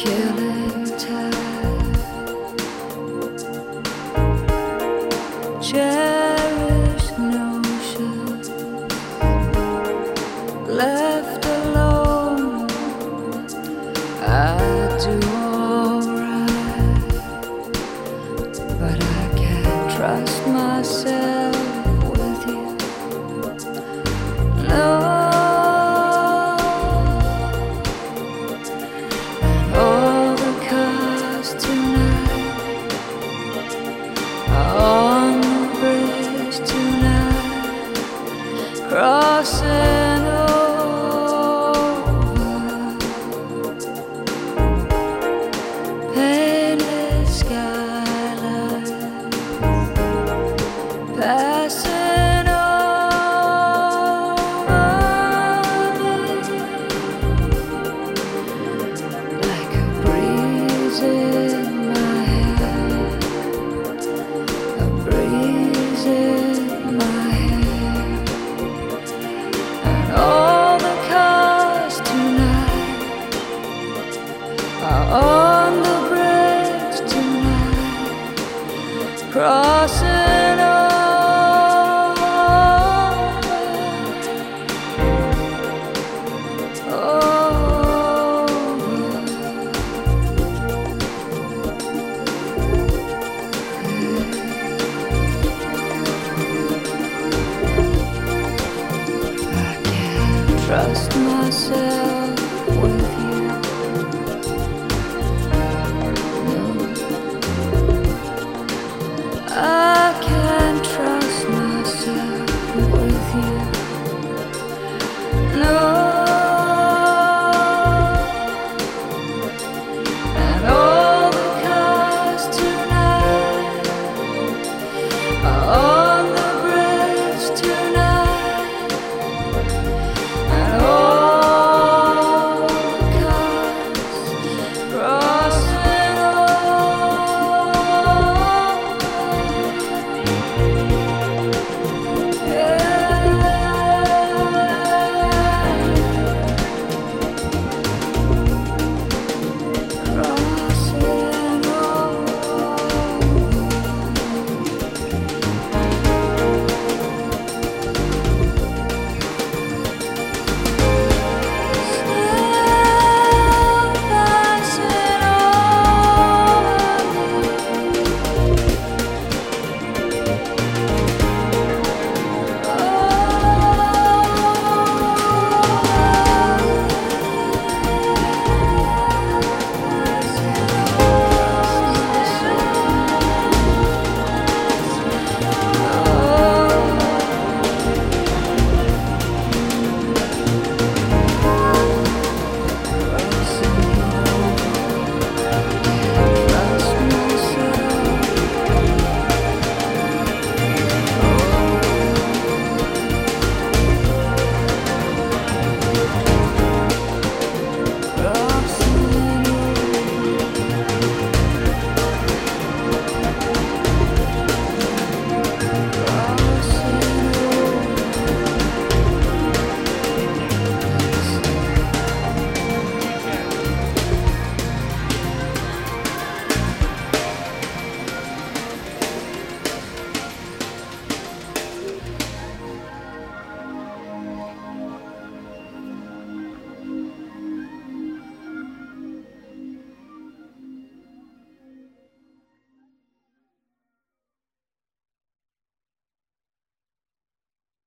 killing time. Cherished notions left alone. I do alright, but I can't trust myself with you. No. And all the cars tonight are on the bridge tonight, crossing over painted skylines, passing over me like a breeze in my hair, a breeze in my hair. And all the cars tonight are on the bridge tonight, crossing